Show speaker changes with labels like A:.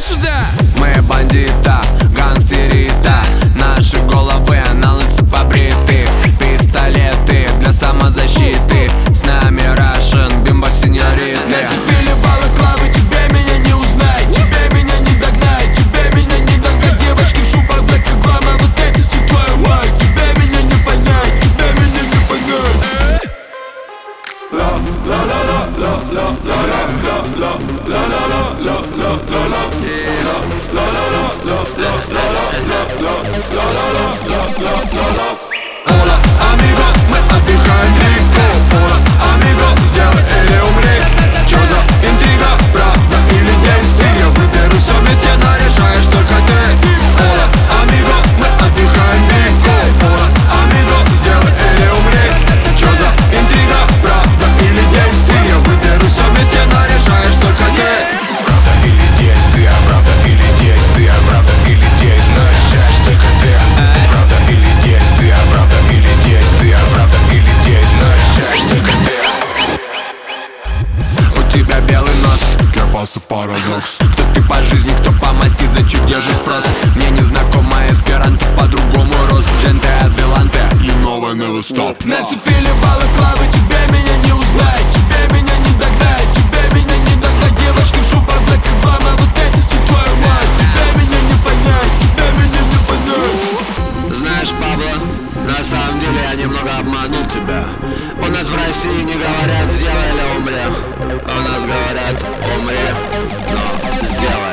A: сюда!
B: Мы бандита, гангстерита, наши головы на лысо побриты. Пистолеты для самозащиты, с нами Russian, бимбо сеньориты.
A: Нацепили балаклавы, тебе меня не узнать, тебе меня не догнать, тебе меня не догнать. Девочки в шубах, блэк и глама, вот это все твою мать. Тебе меня не понять, тебе меня не понять.
B: Hola, amigo, мы отдыхаем легко. Hola, amigo, сделай или умри. Чё за интрига, правда или действие? Выберу все вместе, но решаешь только ты. Hola, amigo, мы отдыхаем легко. Hola, amigo, сделай или умри. Чё за интрига, правда или действие? Выберу все вместе, но решаешь только ты. Правда или действие, правда или действие, правда или действие, решаешь только ты. Правда или действие, правда или действие, правда или действие, решаешь только ты. У тебя белый нос, кирпасы парадокс. Кто ты по жизни, кто по масти, за чё держишь спрос? Мне незнакомая эсперанто, по-другому рос. Дженте аделанте, you know I never stop.
A: Нацепили балаклавы, тебе меня не узнать, тебе меня не догнать, тебе меня не догнать. Девочки в шубах, блэк и глама, вот это все твою мать. Тебе меня не понять, тебе меня не понять.
B: Знаешь, Пабло, на самом деле я немного обманул тебя. У нас в России не говорят «сделай или умри», у нас говорят «умри, но сделай».